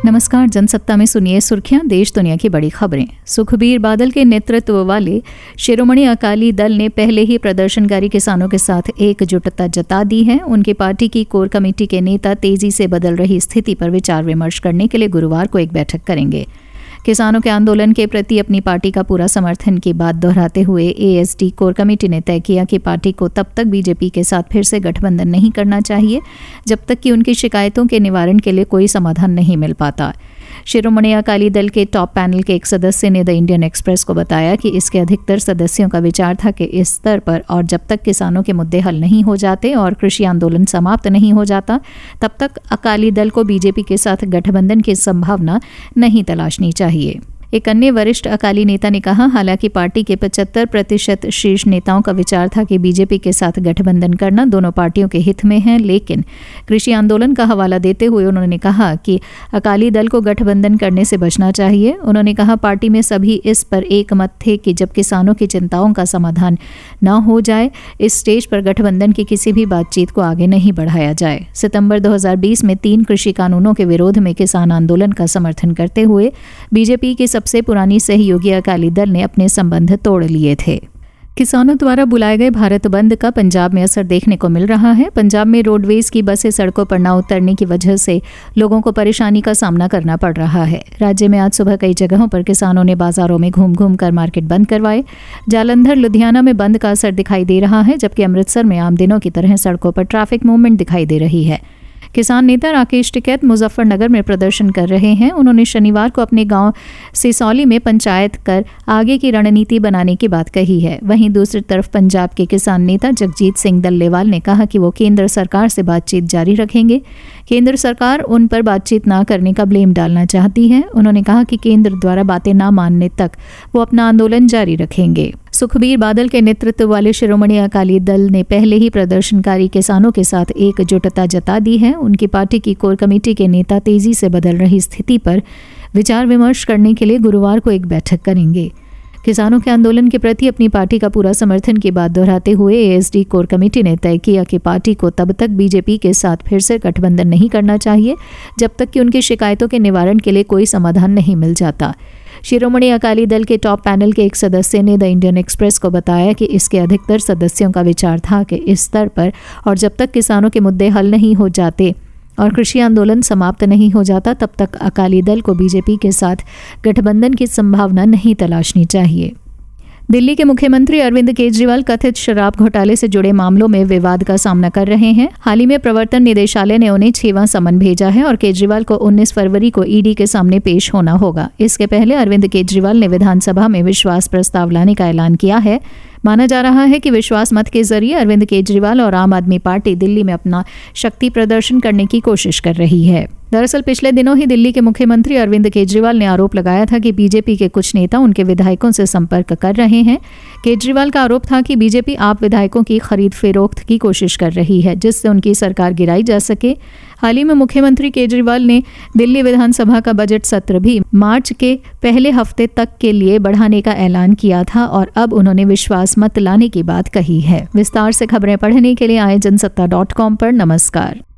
नमस्कार। जनसत्ता में सुनिए सुर्खियां, देश दुनिया की बड़ी खबरें। सुखबीर बादल के नेतृत्व वाले शिरोमणि अकाली दल ने पहले ही प्रदर्शनकारी किसानों के साथ एकजुटता जता दी है। उनकी पार्टी की कोर कमेटी के नेता तेजी से बदल रही स्थिति पर विचार विमर्श करने के लिए गुरुवार को एक बैठक करेंगे। किसानों के आंदोलन के प्रति अपनी पार्टी का पूरा समर्थन की बात दोहराते हुए एएसडी कोर कमेटी ने तय किया कि पार्टी को तब तक बीजेपी के साथ फिर से गठबंधन नहीं करना चाहिए जब तक कि उनकी शिकायतों के निवारण के लिए कोई समाधान नहीं मिल पाता। शिरोमणि अकाली दल के टॉप पैनल के एक सदस्य ने द इंडियन एक्सप्रेस को बताया कि इसके अधिकतर सदस्यों का विचार था कि इस स्तर पर और जब तक किसानों के मुद्दे हल नहीं हो जाते और कृषि आंदोलन समाप्त नहीं हो जाता तब तक अकाली दल को बीजेपी के साथ गठबंधन की संभावना नहीं तलाशनी चाहिए। एक अन्य वरिष्ठ अकाली नेता ने कहा, हालांकि पार्टी के 75% शीर्ष नेताओं का विचार था कि बीजेपी के साथ गठबंधन करना दोनों पार्टियों के हित में है, लेकिन कृषि आंदोलन का हवाला देते हुए उन्होंने कहा कि अकाली दल को गठबंधन करने से बचना चाहिए। उन्होंने कहा, पार्टी में सभी इस पर एक मत थे कि जब किसानों की चिंताओं का समाधान न हो जाए, इस स्टेज पर गठबंधन की किसी भी बातचीत को आगे नहीं बढ़ाया जाए। सितंबर 2020 में 3 कृषि कानूनों के विरोध में किसान आंदोलन का समर्थन करते हुए बीजेपी की सबसे पुरानी सहयोगी अकाली दल ने अपने संबंध तोड़ लिए थे। किसानों द्वारा बुलाए गए भारत बंद का पंजाब में असर देखने को मिल रहा है। पंजाब में रोडवेज की बसें सड़कों पर न उतरने की वजह से लोगों को परेशानी का सामना करना पड़ रहा है। राज्य में आज सुबह कई जगहों पर किसानों ने बाजारों में घूम घूम कर मार्केट बंद करवाए। जालंधर, लुधियाना में बंद का असर दिखाई दे रहा है, जबकि अमृतसर में आम दिनों की तरह सड़कों पर ट्रैफिक मूवमेंट दिखाई दे रही है। किसान नेता राकेश टिकैत मुजफ्फरनगर में प्रदर्शन कर रहे हैं। उन्होंने शनिवार को अपने गांव सिसौली में पंचायत कर आगे की रणनीति बनाने की बात कही है। वहीं दूसरी तरफ पंजाब के किसान नेता जगजीत सिंह डल्लेवाल ने कहा कि वो केंद्र सरकार से बातचीत जारी रखेंगे। केंद्र सरकार उन पर बातचीत न करने का ब्लेम डालना चाहती है। उन्होंने कहा कि केंद्र द्वारा बातें न मानने तक वो अपना आंदोलन जारी रखेंगे। सुखबीर बादल के नेतृत्व वाले शिरोमणि अकाली दल ने पहले ही प्रदर्शनकारी किसानों के साथ एकजुटता जता दी है। उनकी पार्टी की कोर कमेटी के नेता तेजी से बदल रही स्थिति पर विचार विमर्श करने के लिए गुरुवार को एक बैठक करेंगे। किसानों के आंदोलन के प्रति अपनी पार्टी का पूरा समर्थन की बात दोहराते हुए एएसडी कोर कमेटी ने तय किया कि पार्टी को तब तक बीजेपी के साथ फिर से गठबंधन नहीं करना चाहिए जब तक कि उनकी शिकायतों के निवारण के लिए कोई समाधान नहीं मिल जाता। शिरोमणि अकाली दल के टॉप पैनल के एक सदस्य ने द इंडियन एक्सप्रेस को बताया कि इसके अधिकतर सदस्यों का विचार था कि इस स्तर पर और जब तक किसानों के मुद्दे हल नहीं हो जाते और कृषि आंदोलन समाप्त नहीं हो जाता तब तक अकाली दल को बीजेपी के साथ गठबंधन की संभावना नहीं तलाशनी चाहिए। दिल्ली के मुख्यमंत्री अरविंद केजरीवाल कथित शराब घोटाले से जुड़े मामलों में विवाद का सामना कर रहे हैं। हाल ही में प्रवर्तन निदेशालय ने उन्हें 6वां समन भेजा है और केजरीवाल को 19 फरवरी को ईडी के सामने पेश होना होगा। इसके पहले अरविंद केजरीवाल ने विधानसभा में विश्वास प्रस्ताव लाने का ऐलान किया है। माना जा रहा है कि विश्वास मत के जरिए अरविंद केजरीवाल और आम आदमी पार्टी दिल्ली में अपना शक्ति प्रदर्शन करने की कोशिश कर रही है। दरअसल पिछले दिनों ही दिल्ली के मुख्यमंत्री अरविंद केजरीवाल ने आरोप लगाया था कि बीजेपी के कुछ नेता उनके विधायकों से संपर्क कर रहे हैं। केजरीवाल का आरोप था कि बीजेपी आप विधायकों की खरीद फरोख्त की कोशिश कर रही है जिससे उनकी सरकार गिराई जा सके। हाल ही में मुख्यमंत्री केजरीवाल ने दिल्ली विधानसभा का बजट सत्र भी मार्च के पहले हफ्ते तक के लिए बढ़ाने का ऐलान किया था और अब उन्होंने विश्वास मत लाने की बात कही है। विस्तार से खबरें पढ़ने के लिए आए जनसत्ता.com पर। नमस्कार।